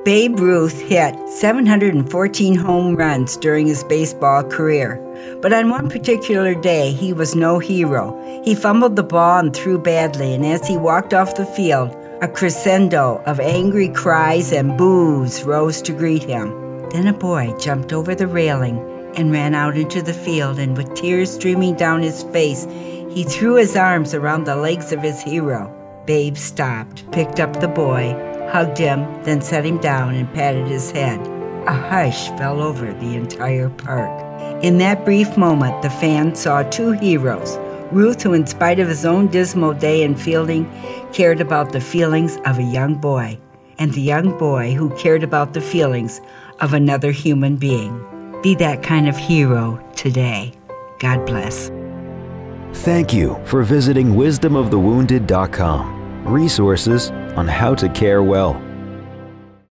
Babe Ruth hit 714 home runs during his baseball career. But on one particular day, he was no hero. He fumbled the ball and threw badly, and as he walked off the field, a crescendo of angry cries and boos rose to greet him. Then a boy jumped over the railing and ran out into the field, and with tears streaming down his face, he threw his arms around the legs of his hero. Babe stopped, picked up the boy, hugged him, then set him down and patted his head. A hush fell over the entire park. In that brief moment, the fans saw two heroes. Ruth, who in spite of his own dismal day in fielding, cared about the feelings of a young boy, and the young boy who cared about the feelings of another human being. Be that kind of hero today. God bless. Thank you for visiting wisdomofthewounded.com. Resources on how to care well.